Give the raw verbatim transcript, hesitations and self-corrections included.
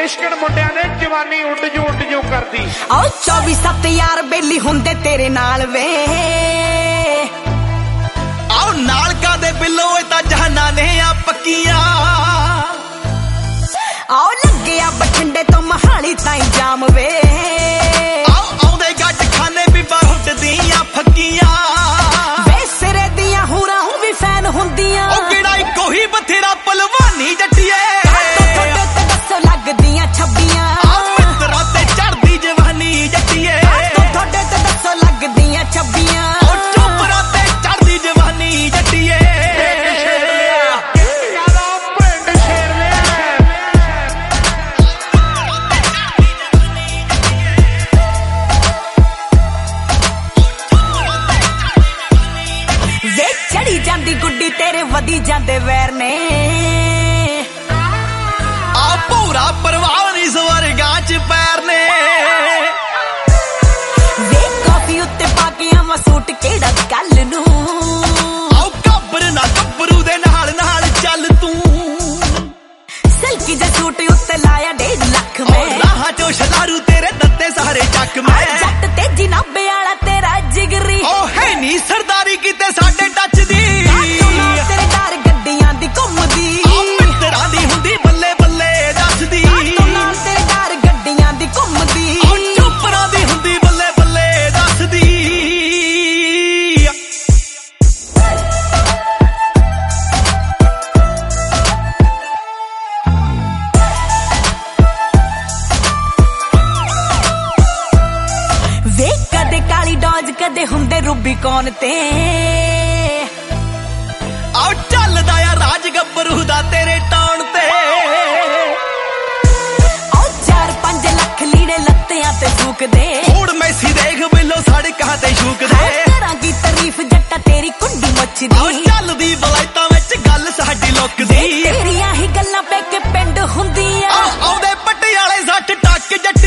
ਮੁਸ਼ਕਿਲ ਮੁੰਡਿਆਂ ਨੇ ਜਵਾਨੀ ਉੱਡ ਜੂ ਉੱਡ ਜੂ ਕਰਦੀ। ਆਓ ਚੌਵੀ ਸੱਤ ਯਾਰ ਬੇਲੀ ਹੁੰਦੇ ਤੇਰੇ ਨਾਲ ਵੇ, ਆਓ ਨਾਲ ਕਾਦੇ ਬਿੱਲੋ ਇਹ ਤਾਂ ਜਹਾਨਾਂ ਨੇ ਆ ਪੱਕੀਆਂ। ਆਓ ਲੱਗਿਆ ਬਠਿੰਡੇ ਤੋਂ ਮਹਾਲੀ ਤਾਈਂ ਜਾਮ ਵੇ, ਆਓ ਆਉਂਦੇ ਗੱਡ ਖਾਨੇ ਬੀਬਾ ਹੁੱਟਦੀਆਂ ਫੱਕੀਆਂ। ਵੇ ਸਿਰੇ ਦੀਆਂ ਹੂਰਾਂ ਹੂੰ ਵੀ ਫੈਨ ਹੁੰਦੀਆਂ, ਉਹ ਕਿਹੜਾ ਇੱਕੋ ਹੀ ਬਥੇਰਾ ਭਲਵਾਨੀ ਜੱਟੀਏ। ਤੁਹਾਡੇ ਤੇ ਦੱਸੋ ਲੱਗਦੀਆਂ ਛੱਬੀਆਂ, ਆ ਮਿੱਤਰਾਂ ਤੇ ਚੜਦੀ ਜਵਾਨੀ ਜੱਟੀਏ। ਤੁਹਾਡੇ ਤੇ ਦੱਸੋ ਲੱਗਦੀਆਂ ਛੱਬੀਆਂ, ਉਹ ਚੋਪਰਾਂ ਤੇ ਚੜਦੀ ਜਵਾਨੀ ਜੱਟੀਏ। ਵੇ ਚੜੀ ਜਾਂਦੀ ਗੁੱਡੀ ਤੇਰੇ ਵਧੀ ਜਾਂਦੇ ਵੈਰ ਨੇ, ਆ ਪੂਰਾ ਪਰਵਾਹ ਨਹੀਂ ਸਵਰਗਾਂ ਚ ਪੈਰ ਨੇ। ਵੇ ਕਾਫੀ ਉੱਤੇ ਪਾ ਕੇ ਆਵਾਂ ਸੂਟ ਕਿਹੜਾ ਕੱਲ ਨੂੰ, ਆਓ ਗੱਬਰ ਨਾ ਗੱਭਰੂ ਦੇ ਨਾਲ ਨਾਲ ਚੱਲ ਤੂੰ। ਸਲਕੀ ਜਿਹਾ ਸੂਟ ਉੱਤੇ ਲਾਇਆ ਡੇਢ ਲੱਖ ਮੈਂ, ਰਾਹਾਂ ਚੋਂ ਛਲਾਰੂ ਤੇਰੇ ਦਿੱਤੇ ਸਾਰੇ ਚੱਕ ਮੈਂ। ਜੱਟ ਤੇ ਜਨਾਬੇ ਵਾਲਾ ਤੇਰਾ ਜਿਗਰੀ, ਉਹ ਹੈ ਨੀ ਸਰਦਾਰੀ ਕਿਤੇ ਸਾਡੇ ਟੱਚ ਦੀ। ਤੇਰੇ ਡਰ ਗੱਡੀਆਂ ਦੀ ਘੁੰਮਦੀ, ਆ ਮਿੱਤਰਾਂ ਦੀ ਹੁੰਦੀ ਬੱਲੇ ਬੱਲੇ ਦੱਸਦੀ। ਨਾਲ ਤੇਰੇ ਡਰ ਗੱਡੀਆਂ ਦੀ ਘੁੰਮਦੀ, ਉਹ ਚੋਪਰਾਂ ਦੀ ਹੁੰਦੀ ਬੱਲੇ ਬੱਲੇ ਦੱਸਦੀ। ਵੇ ਕਦੇ ਕਾਲੀ ਡੋਜ ਕਦੇ ਹੁੰਦੇ ਰੂਬੀਕੌਨ ਤੇ, ਆਓ ਚੱਲਦਾ ਆ ਰਾਜ ਗੱਭਰੂ ਦਾ ਤੇਰੇ ਟਾਉਣ ਤੇ। ਆਓ ਚਾਰ ਪੰਜ ਲੱਖ ਲੀੜੇ ਲੱਤਿਆਂ ਤੇ ਫੂਕਦੇ, ਹੁਣ ਮੈਸੀ ਦੇਖ ਬਿੱਲੋ ਸੜਕਾਂ ਤੇ ਸ਼ੂਕਦੇ। ਕਰਾਂਗੀ ਤਾਰੀਫ ਜੱਟਾ ਤੇਰੀ ਕੁੰਡੀ ਆਓ ਮੱਚਦੀ, ਚੱਲਦੀ ਬਲਾਈਤਾਂ ਵਿੱਚ ਗੱਲ ਸਾਡੀ ਲੁੱਕਦੀ। ਤੇਰੀਆਂ ਹੀ ਗੱਲਾਂ ਪੈ ਕੇ ਪਿੰਡ ਹੁੰਦੀਆਂ, ਆਉਂਦੇ ਪਟਿਆਲੇ ਸੱਠ ਟੱਕ ਜੱਟ